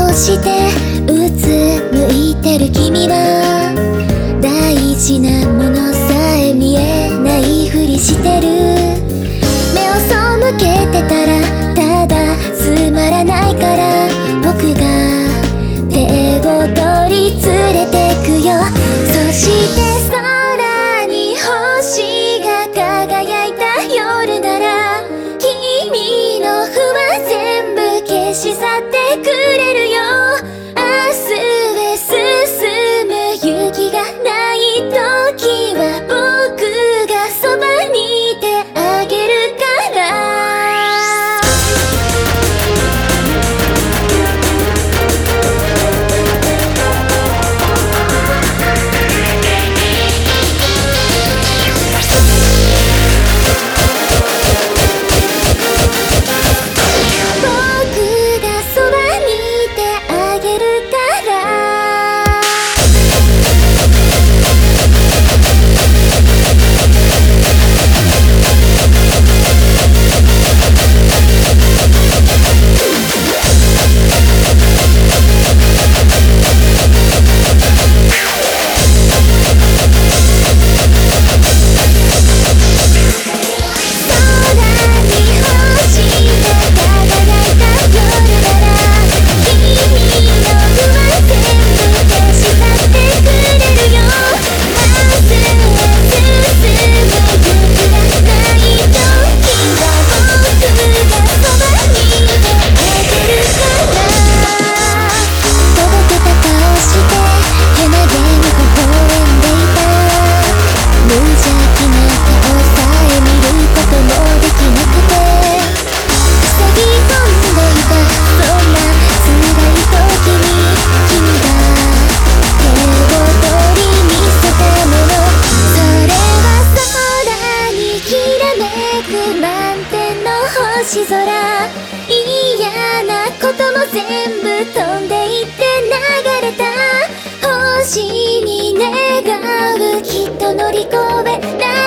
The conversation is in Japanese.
してうつむいてる君は大事なものさえ見えないふりしてる。目を背けてたらただつまらないから僕が手を取り連れてくよ。そして空に星が輝いた夜なら君の不は全部消し去ってくれるよ。明日へ進む勇気がない時は僕がそばにいてあげるから。星空、嫌なことも全部飛んでいって流れた星に願う、きっと乗り越えられる